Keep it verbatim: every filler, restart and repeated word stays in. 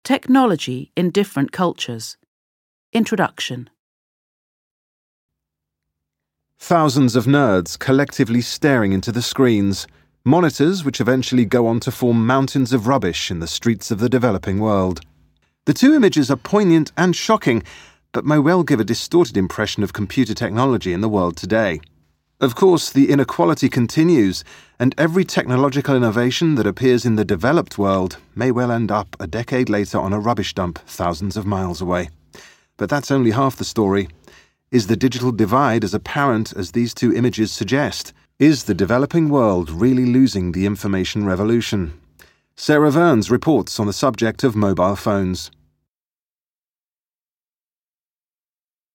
Technology in different cultures. Introduction. Thousands of nerds collectively staring into the screens, monitors which eventually go on to form mountains of rubbish in the streets of the developing world. The two images are poignant and shocking, but may well give a distorted impression of computer technology in the world today. Of course, the inequality continues, and every technological innovation that appears in the developed world may well end up a decade later on a rubbish dump thousands of miles away. But that's only half the story. Is the digital divide as apparent as these two images suggest? Is the developing world really losing the information revolution? Sarah Verns reports on the subject of mobile phones.